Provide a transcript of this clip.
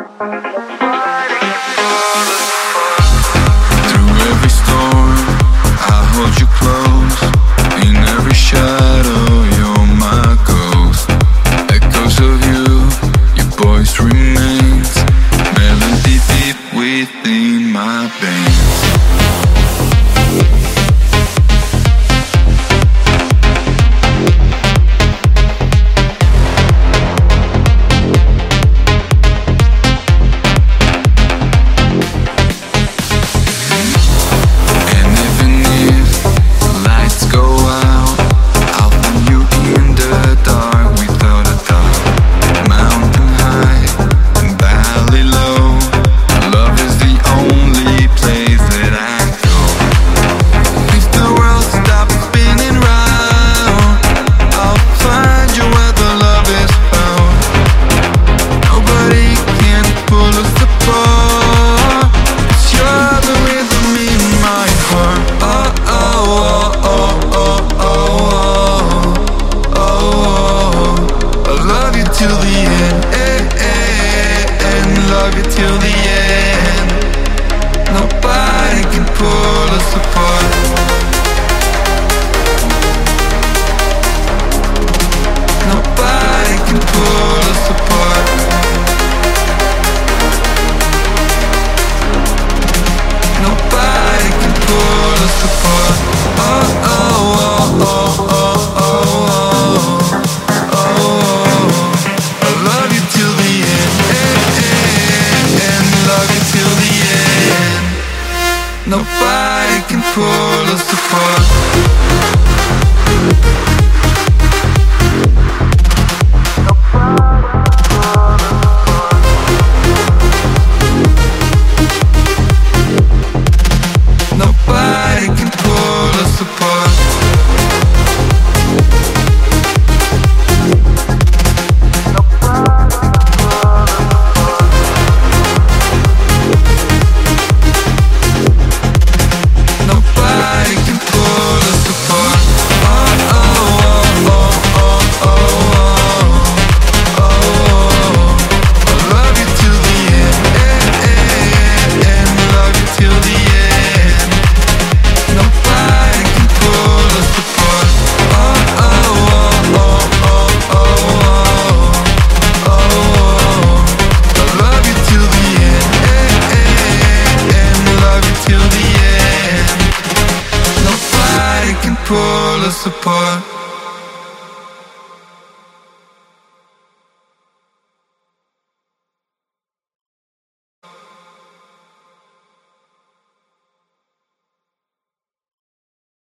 Through every storm, I hold you close. In every shadow, you're my ghost. Echoes of you, your voice remains. Melody deep within my veins. Till the end, love you till the end. Nobody can pull us apart.